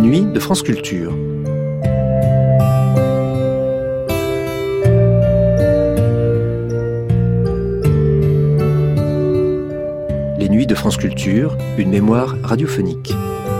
nuits de France Culture. Les nuits de France Culture, une mémoire radiophonique.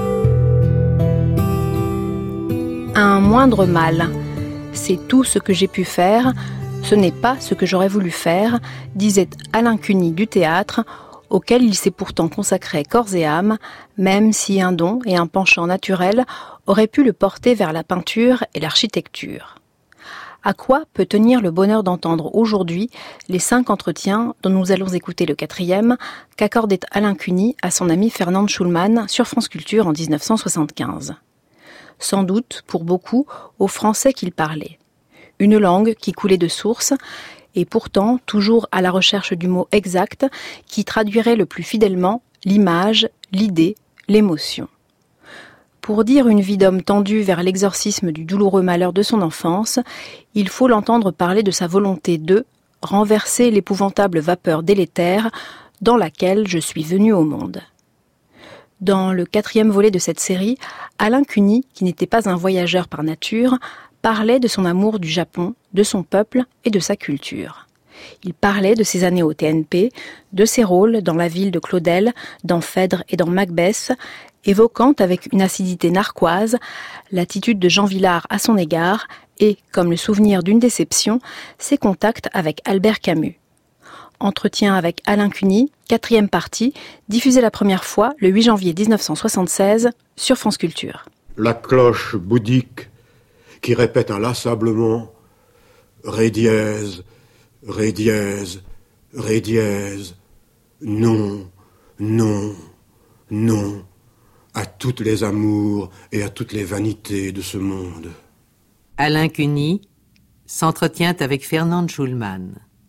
Un moindre mal, c'est tout ce que j'ai pu faire, ce n'est pas ce que j'aurais voulu faire, disait Alain Cuny du théâtre, auquel il s'est pourtant consacré corps et âme, même si un don et un penchant naturel auraient pu le porter vers la peinture et l'architecture. À quoi peut tenir le bonheur d'entendre aujourd'hui les 5 entretiens dont nous allons écouter le 4e qu'accordait Alain Cuny à son ami Fernande Schulman sur France Culture en 1975. Sans doute, pour beaucoup, au français qu'il parlait. Une langue qui coulait de source, et pourtant toujours à la recherche du mot exact qui traduirait le plus fidèlement l'image, l'idée, l'émotion. Pour dire une vie d'homme tendue vers l'exorcisme du douloureux malheur de son enfance, il faut l'entendre parler de sa volonté de renverser l'épouvantable vapeur délétère dans laquelle je suis venu au monde. Dans le 4e volet de cette série, Alain Cuny, qui n'était pas un voyageur par nature, parlait de son amour du Japon, de son peuple et de sa culture. Il parlait de ses années au TNP, de ses rôles dans La Ville de Claudel, dans Phèdre et dans Macbeth, évoquant avec une acidité narquoise l'attitude de Jean Vilar à son égard et, comme le souvenir d'une déception, ses contacts avec Albert Camus. Entretien avec Alain Cuny, 4e partie, diffusé la première fois le 8 janvier 1976 sur France Culture. La cloche bouddhique qui répète inlassablement Ré dièse, Ré dièse, Ré dièse, non, non, non, à toutes les amours et à toutes les vanités de ce monde. Alain Cuny s'entretient avec Fernande Schulman.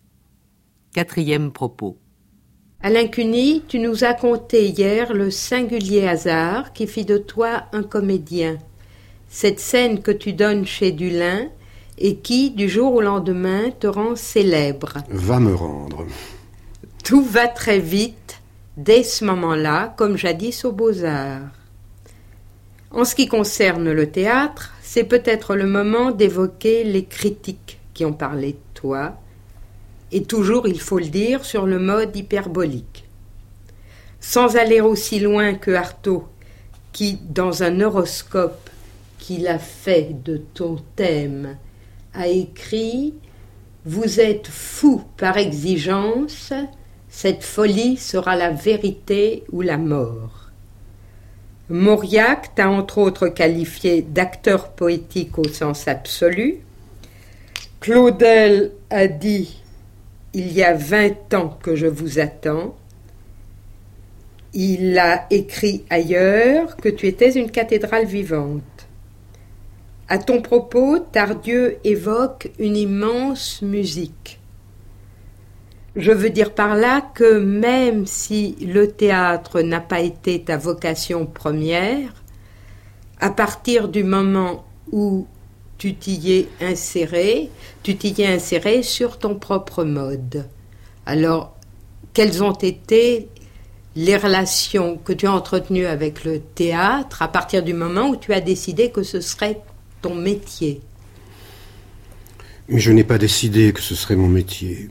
4e propos. Alain Cuny, tu nous as conté hier le singulier hasard qui fit de toi un comédien. Cette scène que tu donnes chez Dulin et qui, du jour au lendemain, te rend célèbre. Va me rendre. Tout va très vite, dès ce moment-là, comme jadis aux Beaux-Arts. En ce qui concerne le théâtre, c'est peut-être le moment d'évoquer les critiques qui ont parlé de toi, et toujours, il faut le dire, sur le mode hyperbolique. Sans aller aussi loin que Artaud, qui, dans un horoscope qu'il a fait de ton thème, a écrit « Vous êtes fou par exigence, cette folie sera la vérité ou la mort ». Mauriac t'a entre autres qualifié d'acteur poétique au sens absolu. Claudel a dit « Il y a 20 ans que je vous attends ». Il a écrit ailleurs que tu étais une cathédrale vivante. À ton propos, Tardieu évoque une immense musique. Je veux dire par là que même si le théâtre n'a pas été ta vocation première, à partir du moment où tu t'y es inséré sur ton propre mode. Alors, quelles ont été les relations que tu as entretenues avec le théâtre à partir du moment où tu as décidé que ce serait ton métier? Mais je n'ai pas décidé que ce serait mon métier.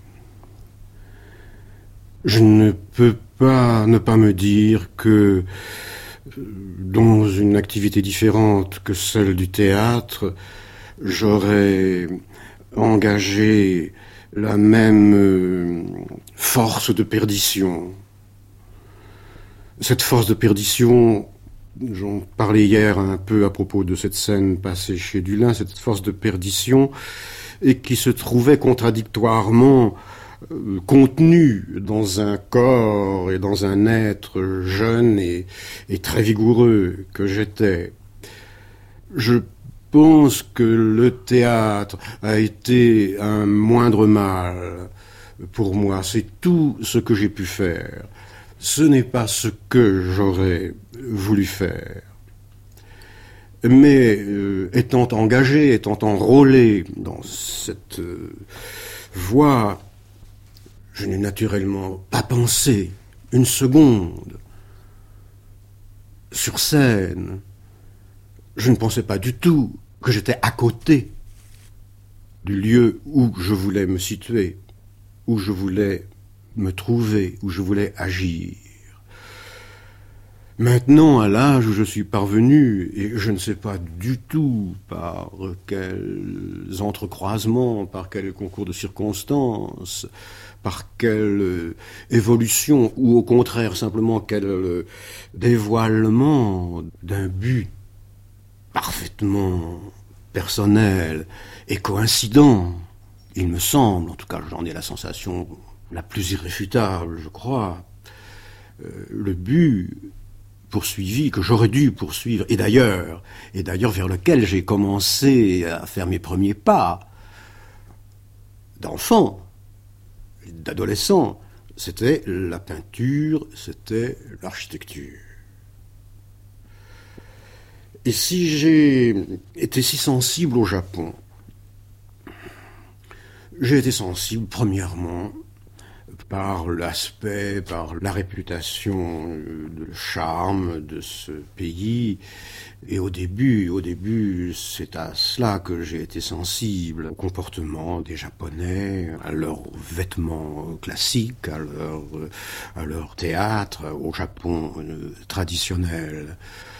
Je ne peux pas ne pas me dire que dans une activité différente que celle du théâtre, j'aurais engagé la même force de perdition. Cette force de perdition, j'en parlais hier un peu à propos de cette scène passée chez Dulin, cette force de perdition, et qui se trouvait contradictoirement contenue dans un corps et dans un être jeune et très vigoureux que j'étais. Je pense que le théâtre a été un moindre mal pour moi. C'est tout ce que j'ai pu faire. Ce n'est pas ce que j'aurais voulu faire. Mais étant engagé, étant enrôlé dans cette voie, je n'ai naturellement pas pensé une seconde sur scène je ne pensais pas du tout que j'étais à côté du lieu où je voulais me situer, où je voulais me trouver, où je voulais agir. Maintenant, à l'âge où je suis parvenu, et je ne sais pas du tout par quels entrecroisements, par quel concours de circonstances, par quelle évolution, ou au contraire simplement quel dévoilement d'un but parfaitement personnel et coïncident, il me semble, en tout cas j'en ai la sensation la plus irréfutable, je crois, le but poursuivi, que j'aurais dû poursuivre, et d'ailleurs vers lequel j'ai commencé à faire mes premiers pas, d'enfant, d'adolescent, c'était la peinture, c'était l'architecture. Et si j'ai été si sensible au Japon, j'ai été sensible premièrement par l'aspect, par la réputation, le charme de ce pays. Et au début, c'est à cela que j'ai été sensible, au comportement des Japonais, à leurs vêtements classiques, à leur théâtre, au Japon traditionnel.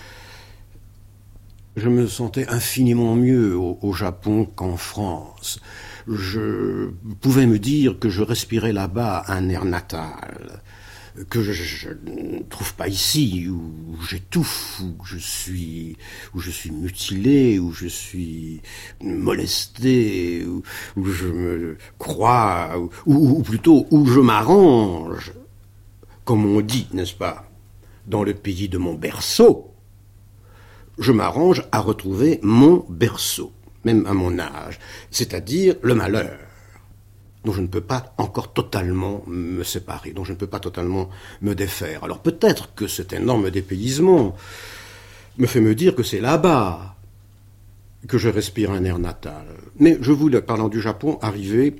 Je me sentais infiniment mieux au Japon qu'en France. Je pouvais me dire que je respirais là-bas un air natal, que je ne trouve pas ici, où j'étouffe, où je suis mutilé, où je suis molesté, où je me crois, ou plutôt où je m'arrange, comme on dit, n'est-ce pas, dans le pays de mon berceau. Je m'arrange à retrouver mon berceau, même à mon âge, c'est-à-dire le malheur, dont je ne peux pas encore totalement me séparer, dont je ne peux pas totalement me défaire. Alors peut-être que cet énorme dépaysement me fait me dire que c'est là-bas que je respire un air natal. Mais je voulais, parlant du Japon, arriver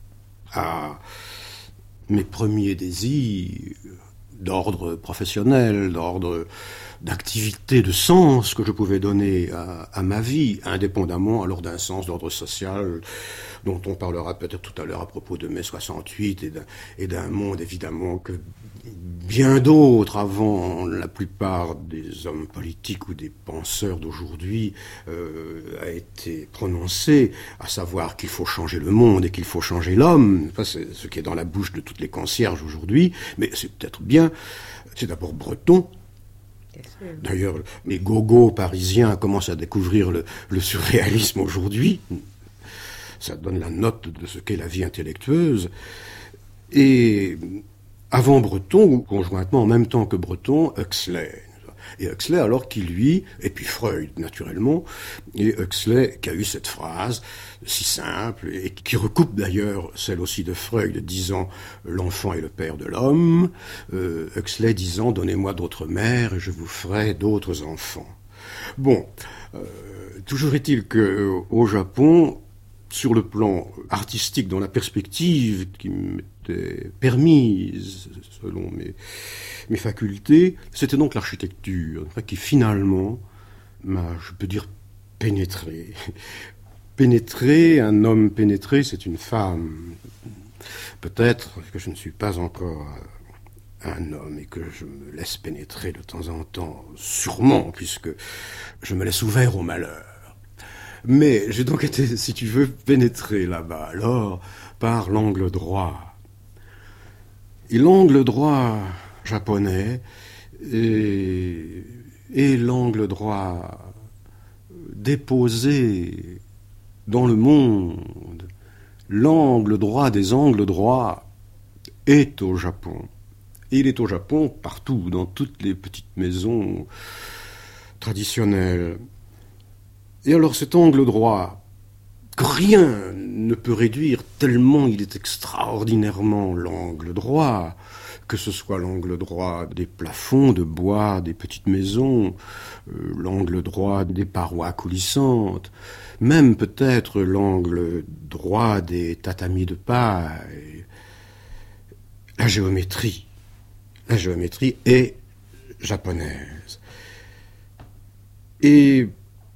à mes premiers désirs d'ordre professionnel, d'ordre d'activité, de sens que je pouvais donner à ma vie, indépendamment alors d'un sens d'ordre social dont on parlera peut-être tout à l'heure à propos de mai 68 et d'un monde évidemment que bien d'autres avant la plupart des hommes politiques ou des penseurs d'aujourd'hui a été prononcé, à savoir qu'il faut changer le monde et qu'il faut changer l'homme. Ça, c'est ce qui est dans la bouche de toutes les concierges aujourd'hui, mais c'est peut-être bien. C'est d'abord breton. D'ailleurs, les gogos parisiens commencent à découvrir le surréalisme aujourd'hui. Ça donne la note de ce qu'est la vie intellectueuse. Et avant Breton, ou conjointement en même temps que Breton, Huxley. Et Huxley, alors qui lui, et puis Freud, naturellement, et Huxley qui a eu cette phrase si simple, et qui recoupe d'ailleurs celle aussi de Freud, disant « l'enfant est le père de l'homme », Huxley disant « donnez-moi d'autres mères et je vous ferai d'autres enfants ». Bon, toujours est-il qu'au Japon, sur le plan artistique, dans la perspective qui m'était permise selon mes facultés, c'était donc l'architecture qui finalement m'a, je peux dire, pénétré. Pénétré, un homme pénétré, c'est une femme. Peut-être que je ne suis pas encore un homme et que je me laisse pénétrer de temps en temps, sûrement, puisque je me laisse ouvert au malheur. Mais j'ai donc été, si tu veux, pénétré là-bas, alors, par l'angle droit. Et l'angle droit japonais et l'angle droit déposé dans le monde, l'angle droit des angles droits est au Japon. Et il est au Japon partout, dans toutes les petites maisons traditionnelles. Et alors cet angle droit, que rien ne peut réduire tellement il est extraordinairement l'angle droit, que ce soit l'angle droit des plafonds de bois des petites maisons, l'angle droit des parois coulissantes, même peut-être l'angle droit des tatamis de paille. La géométrie est japonaise. Et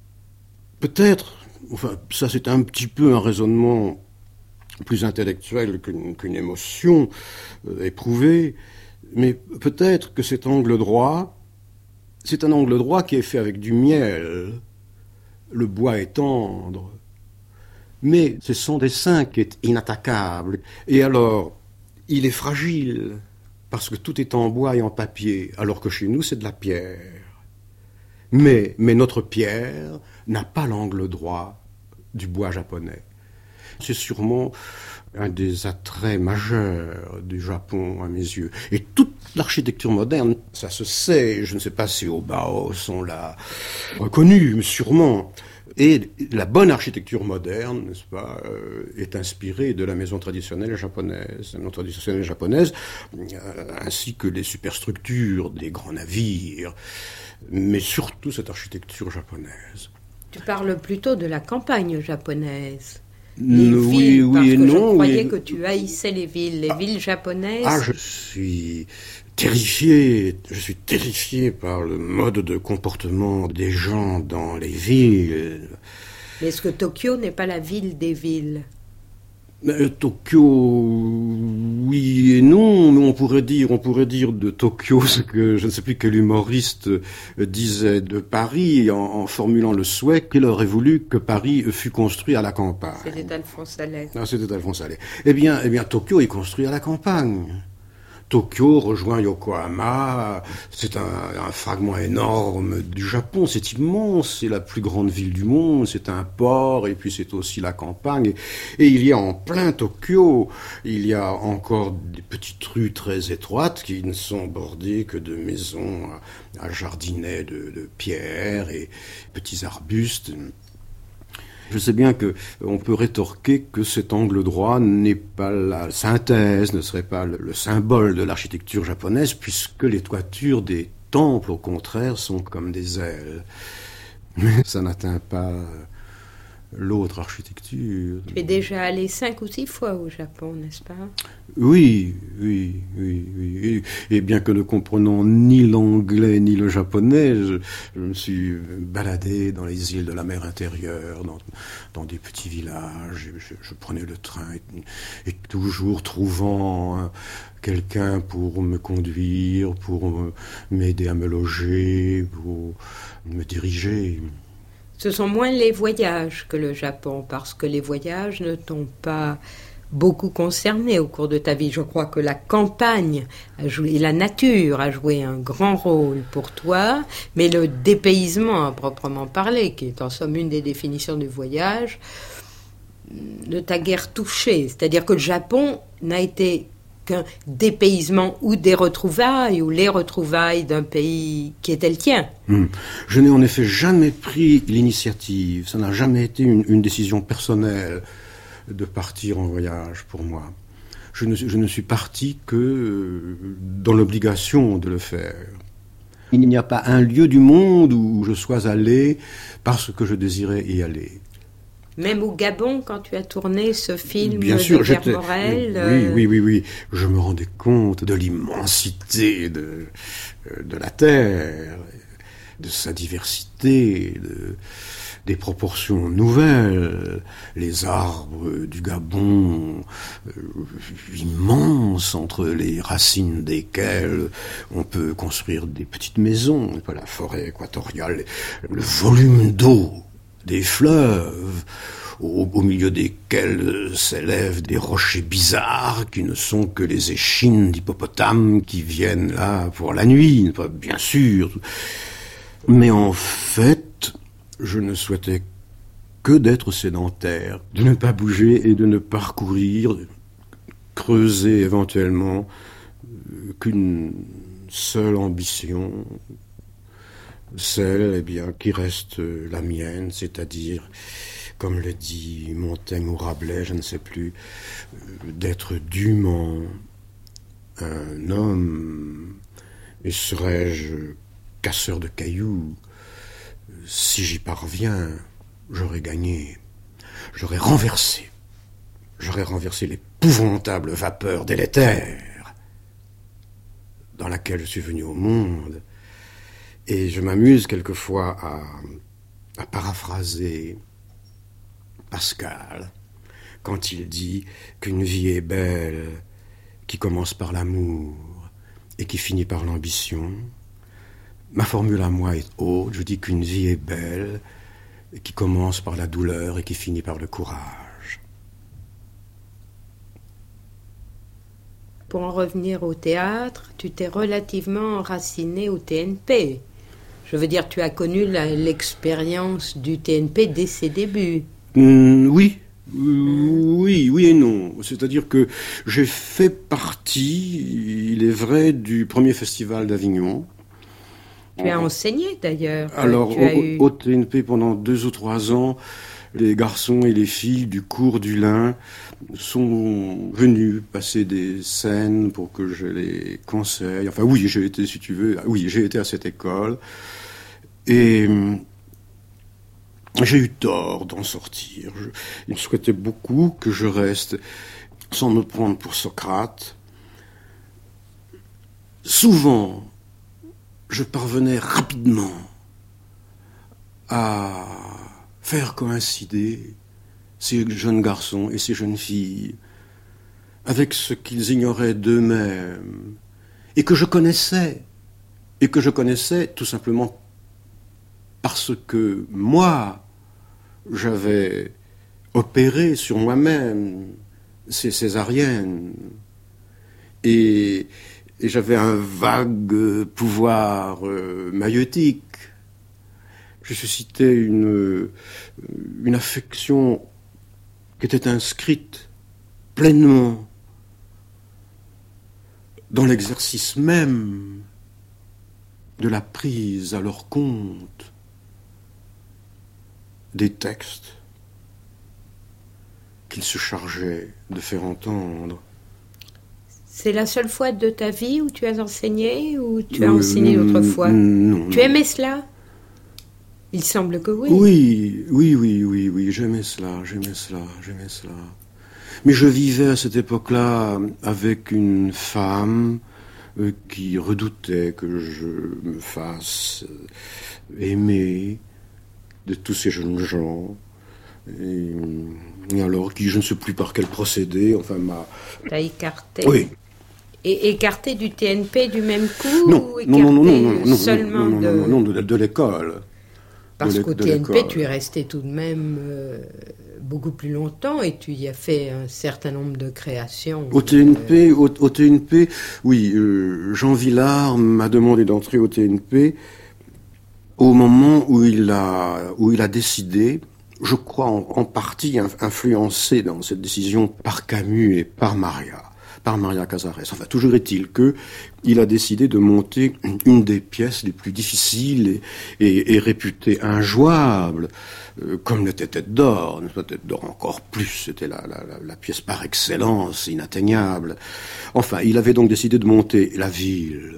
peut-être, enfin, ça c'est un petit peu un raisonnement plus intellectuel qu'une émotion éprouvée, mais peut-être que cet angle droit, c'est un angle droit qui est fait avec du miel. Le bois est tendre, mais c'est son dessin qui est inattaquable. Et alors, il est fragile, parce que tout est en bois et en papier, alors que chez nous, c'est de la pierre. Mais notre pierre n'a pas l'angle droit du bois japonais. C'est sûrement un des attraits majeurs du Japon, à mes yeux. Et toute l'architecture moderne, ça se sait, je ne sais pas si au Bauhaus on l'a reconnu, mais sûrement. Et la bonne architecture moderne, n'est-ce pas, est inspirée de la maison traditionnelle japonaise. La maison traditionnelle japonaise, ainsi que les superstructures des grands navires, mais surtout cette architecture japonaise. Tu parles plutôt de la campagne japonaise. Les villes, parce que non, je croyais que tu haïssais les villes japonaises. Ah, je suis terrifié par le mode de comportement des gens dans les villes. Mais est-ce que Tokyo n'est pas la ville des villes ? Tokyo, oui et non, mais on pourrait dire de Tokyo ce que je ne sais plus quel humoriste disait de Paris en formulant le souhait qu'il aurait voulu que Paris fût construit à la campagne. C'était Alphonse Allais. Ah, c'était Alphonse Allais. Eh bien, Tokyo est construit à la campagne. Tokyo rejoint Yokohama, c'est un fragment énorme du Japon, c'est immense, c'est la plus grande ville du monde, c'est un port, et puis c'est aussi la campagne. Et il y a en plein Tokyo, il y a encore des petites rues très étroites qui ne sont bordées que de maisons à jardinets de pierre et petits arbustes. Je sais bien qu'on peut rétorquer que cet angle droit n'est pas la synthèse, ne serait pas le symbole de l'architecture japonaise, puisque les toitures des temples, au contraire, sont comme des ailes. Mais ça n'atteint pas l'autre architecture. Tu es déjà allé 5 ou 6 fois au Japon, n'est-ce pas ? Oui. Et bien que ne comprenant ni l'anglais ni le japonais, je me suis baladé dans les îles de la mer intérieure, dans des petits villages. Je prenais le train et toujours trouvant quelqu'un pour me conduire, pour m'aider à me loger, pour me diriger. Ce sont moins les voyages que le Japon, parce que les voyages ne t'ont pas beaucoup concerné au cours de ta vie. Je crois que la campagne a joué, la nature a joué un grand rôle pour toi, mais le dépaysement à proprement parler, qui est en somme une des définitions du voyage, ne t'a guère touché. C'est-à-dire que le Japon n'a été qu'un dépaysement ou des retrouvailles, ou les retrouvailles d'un pays qui était le tien. Je n'ai en effet jamais pris l'initiative, ça n'a jamais été une décision personnelle de partir en voyage pour moi. Je ne suis parti que dans l'obligation de le faire. Il n'y a pas un lieu du monde où je sois allé parce que je désirais y aller. Même au Gabon, quand tu as tourné ce film Bien sûr, de Pierre Morel. Oui. Je me rendais compte de l'immensité de la Terre, de sa diversité, des proportions nouvelles. Les arbres du Gabon, immenses, entre les racines desquelles on peut construire des petites maisons. La forêt équatoriale, le volume d'eau des fleuves, au milieu desquels s'élèvent des rochers bizarres qui ne sont que les échines d'hippopotames qui viennent là pour la nuit, bien sûr. Mais en fait, je ne souhaitais que d'être sédentaire, de ne pas bouger et de ne parcourir, creuser éventuellement qu'une seule ambition, celle, qui reste la mienne, c'est-à-dire, comme le dit Montaigne ou Rabelais, je ne sais plus, d'être dûment un homme. Et serais-je casseur de cailloux? Si j'y parviens, j'aurais gagné. J'aurais renversé l'épouvantable vapeur délétère dans laquelle je suis venu au monde. Et je m'amuse quelquefois à paraphraser Pascal quand il dit qu'une vie est belle qui commence par l'amour et qui finit par l'ambition. Ma formule à moi est haute, je dis qu'une vie est belle qui commence par la douleur et qui finit par le courage. Pour en revenir au théâtre, tu t'es relativement enraciné au TNP. Je veux dire, tu as connu l'expérience du TNP dès ses débuts. Oui et non. C'est-à-dire que j'ai fait partie, il est vrai, du premier festival d'Avignon. Tu as enseigné d'ailleurs. Alors, au TNP, pendant 2 ou 3 ans, les garçons et les filles du cours du Lin sont venus passer des scènes pour que je les conseille. Enfin, oui, j'ai été, si tu veux, j'ai été à cette école. Et j'ai eu tort d'en sortir. Il souhaitait beaucoup que je reste sans me prendre pour Socrate. Souvent, je parvenais rapidement à faire coïncider ces jeunes garçons et ces jeunes filles avec ce qu'ils ignoraient d'eux-mêmes et que je connaissais tout simplement parce que moi, j'avais opéré sur moi-même ces césariennes et j'avais un vague pouvoir maïeutique. Je suscitais une affection qui était inscrite pleinement dans l'exercice même de la prise à leur compte des textes qu'ils se chargeaient de faire entendre. C'est la seule fois de ta vie où tu as enseigné ou tu as enseigné d'autres fois? Non. Tu aimais cela? Il semble que oui. Oui, j'aimais cela. Mais je vivais à cette époque-là avec une femme qui redoutait que je me fasse aimer de tous ces jeunes gens. Et alors, qui, je ne sais plus par quel procédé, enfin m'a... T'as écarté. Oui. Et écarté du TNP du même coup? Non, ou écarté seulement de l'école. Parce qu'au TNP, tu es resté tout de même beaucoup plus longtemps et tu y as fait un certain nombre de créations. Au TNP, oui, Jean Villard m'a demandé d'entrer au TNP au moment où il a décidé, je crois en partie influencé dans cette décision par Camus et par Maria Casares. Enfin, toujours est-il que il a décidé de monter une des pièces les plus difficiles et réputées injouables, comme l'était Tête d'Or. Tête d'Or encore plus, c'était la pièce par excellence, inatteignable. Enfin, il avait donc décidé de monter La Ville.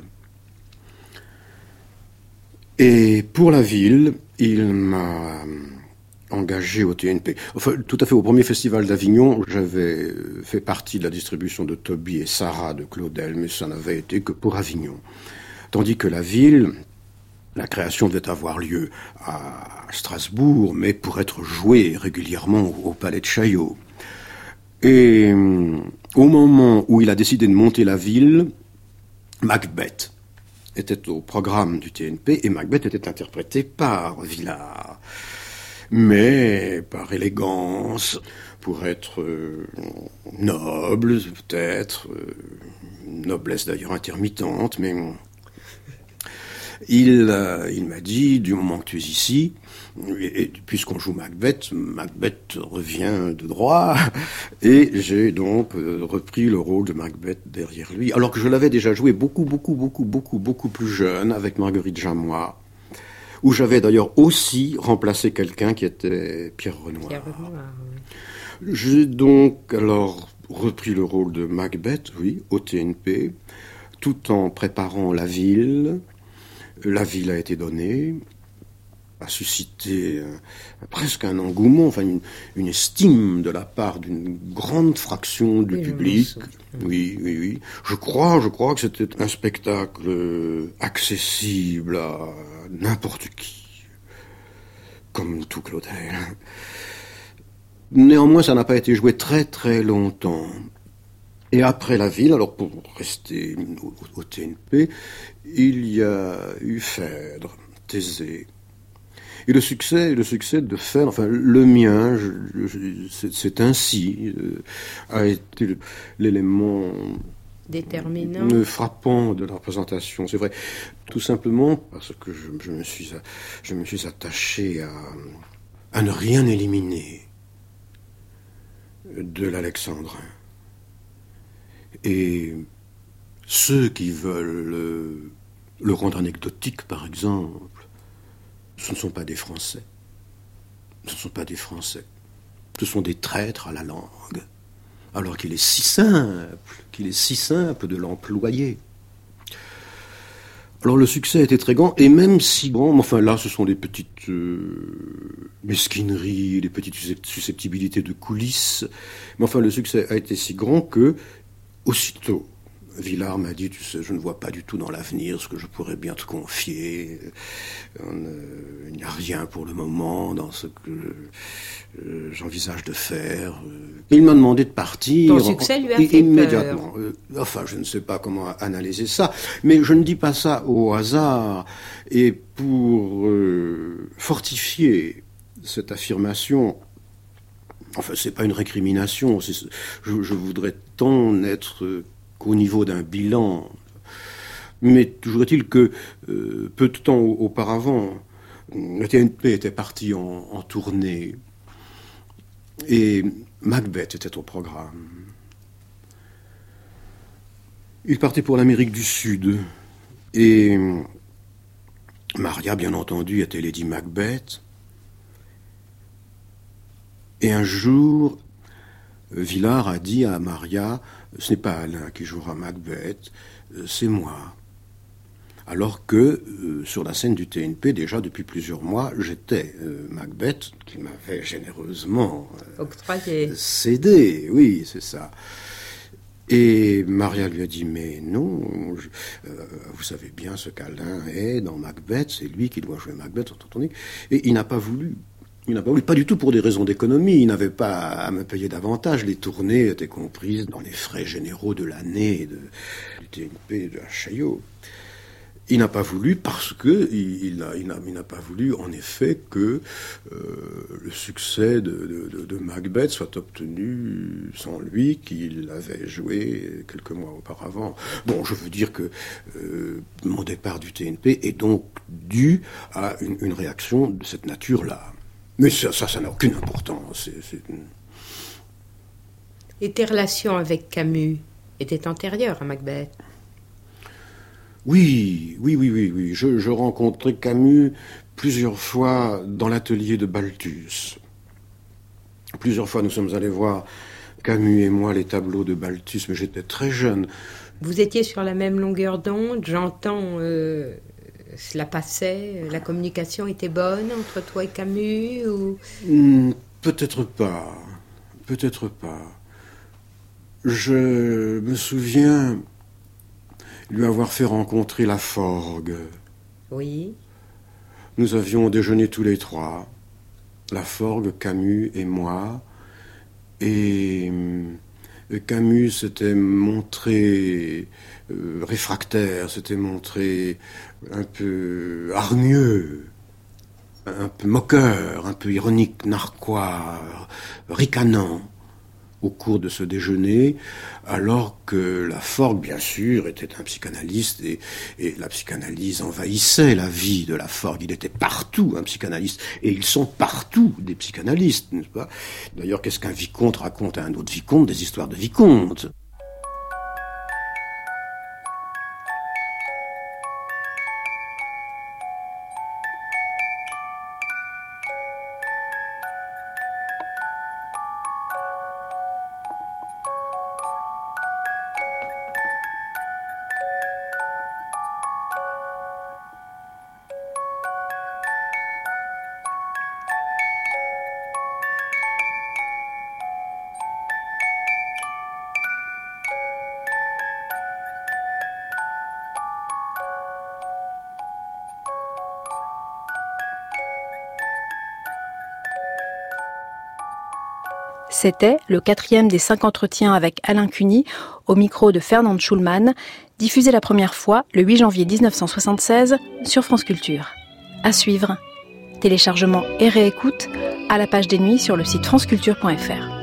Et pour La Ville, il m'a engagé au TNP. Enfin, tout à fait, au premier festival d'Avignon, j'avais fait partie de la distribution de Toby et Sarah de Claudel, mais ça n'avait été que pour Avignon. Tandis que La Ville, la création devait avoir lieu à Strasbourg, mais pour être jouée régulièrement au Palais de Chaillot. Et au moment où il a décidé de monter La Ville, Macbeth était au programme du TNP, et Macbeth était interprété par Villard. Mais par élégance, pour être noble, peut-être, noblesse d'ailleurs intermittente, mais il m'a dit, du moment que tu es ici, et puisqu'on joue Macbeth revient de droit, et j'ai donc repris le rôle de Macbeth derrière lui, alors que je l'avais déjà joué beaucoup plus jeune avec Marguerite Jamois, où j'avais d'ailleurs aussi remplacé quelqu'un qui était Pierre Renoir. Oui. J'ai donc alors repris le rôle de Macbeth, oui, au TNP, tout en préparant La Ville. La Ville a été donnée, a suscité presque un engouement, enfin une estime de la part d'une grande fraction du public. Oui. Je crois que c'était un spectacle accessible à n'importe qui. comme tout Claudel. Néanmoins, ça n'a pas été joué très très longtemps. Et après la ville, alors pour rester au TNP, il y a eu Phèdre, Thésée. Et le succès de Phèdre, enfin le mien, c'est ainsi, a été l'élément déterminant, frappant de la représentation. C'est vrai, tout simplement parce que je me suis attaché à ne rien éliminer de l'alexandrin. Et ceux qui veulent le rendre anecdotique, par exemple, ce ne sont pas des Français. Ce ne sont pas des Français. Ce sont des traîtres à la langue. Alors qu'il est si simple de l'employer. Alors le succès était très grand, et même si grand, enfin là ce sont des petites mesquineries, des petites susceptibilités de coulisses, mais enfin le succès a été si grand que, aussitôt, Villard m'a dit, tu sais, je ne vois pas du tout dans l'avenir ce que je pourrais bien te confier. Il n'y a rien pour le moment dans ce que j'envisage de faire. Il m'a demandé de partir. Ton succès lui a fait immédiatement. peur. Enfin, je ne sais pas comment analyser ça, mais je ne dis pas ça au hasard. Et pour fortifier cette affirmation, enfin, c'est pas une récrimination. Je voudrais tant n'être qu'au niveau d'un bilan. Mais toujours est-il que peu de temps auparavant, le TNP était parti en tournée et Macbeth était au programme. Il partait pour l'Amérique du Sud et Maria, bien entendu, était Lady Macbeth. Et un jour, Villard a dit à Maria, ce n'est pas Alain qui jouera Macbeth, c'est moi. Alors que, sur la scène du TNP, déjà depuis plusieurs mois, j'étais Macbeth, qui m'avait généreusement octroyé, cédé, oui, c'est ça. Et Maria lui a dit, mais non, vous savez bien ce qu'Alain est dans Macbeth, c'est lui qui doit jouer Macbeth, entendez ? Et il n'a pas voulu. Il n'a pas voulu, pas du tout pour des raisons d'économie, il n'avait pas à me payer davantage, les tournées étaient comprises dans les frais généraux de l'année du TNP et de la Chaillot. Il n'a pas voulu parce que il n'a pas voulu en effet que le succès de Macbeth soit obtenu sans lui, qu'il avait joué quelques mois auparavant. Bon, je veux dire que mon départ du TNP est donc dû à une réaction de cette nature-là. Mais ça n'a aucune importance. Et tes relations avec Camus étaient antérieures à Macbeth ? Oui. Je rencontrais Camus plusieurs fois dans l'atelier de Balthus. Plusieurs fois, nous sommes allés voir, Camus et moi, les tableaux de Balthus, mais j'étais très jeune. Vous étiez sur la même longueur d'onde, j'entends... Cela passait, la communication était bonne entre toi et Camus ou... Peut-être pas. Je me souviens lui avoir fait rencontrer Laforgue. Oui. Nous avions déjeuné tous les trois, Laforgue, Camus et moi, et Camus s'était montré réfractaire, s'était montré un peu hargneux, un peu moqueur, un peu ironique, narquois, ricanant au cours de ce déjeuner, alors que Laforgue, bien sûr, était un psychanalyste et la psychanalyse envahissait la vie de Laforgue. Il était partout un psychanalyste et ils sont partout des psychanalystes, n'est-ce pas ? D'ailleurs, qu'est-ce qu'un vicomte raconte à un autre vicomte ? Des histoires de vicomte. C'était le 4e des 5 entretiens avec Alain Cuny, au micro de Fernande Schulman, diffusé la première fois le 8 janvier 1976 sur France Culture. À suivre, téléchargement et réécoute à la page des nuits sur le site franceculture.fr.